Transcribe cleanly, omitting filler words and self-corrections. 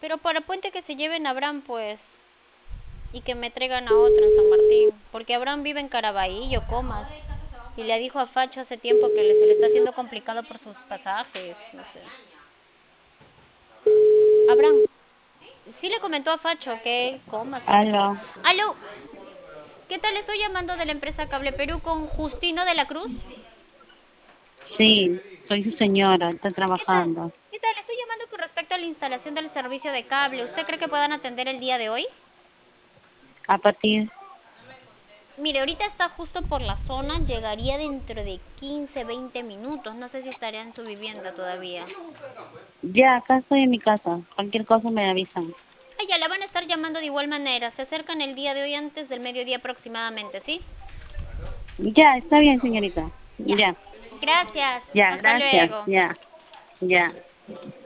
Pero para Puente que se lleven a Abraham, pues, y que me traigan a otro en San Martín. Porque Abraham vive en Caraballo, Comas. Y le dijo a Facho hace tiempo que se le está haciendo complicado por sus pasajes, no sé. Abraham, sí le comentó a Facho que Comas y que todo. Aló, ¡Aló! ¿Qué tal? Estoy llamando de la empresa Cable Perú con Justino de la Cruz. sí, soy su señora, está ¿Qué tal? trabajando. ¿Qué tal? Estoy llamando con respecto a la instalación del servicio de cable. ¿Usted cree que puedan atender el día de hoy? A partir, Mire, ahorita está justo por la zona, llegaría dentro de 15, 20 minutos. No sé si estaría en su vivienda todavía. ya, acá estoy en mi casa. Cualquier cosa me avisan. Ah, ya la van a estar llamando de igual manera. Se acercan el día de hoy antes del mediodía aproximadamente, ¿sí? Ya, está bien, señorita. Ya. Ya, Gracias. ya, Hasta gracias. luego. Ya, ya.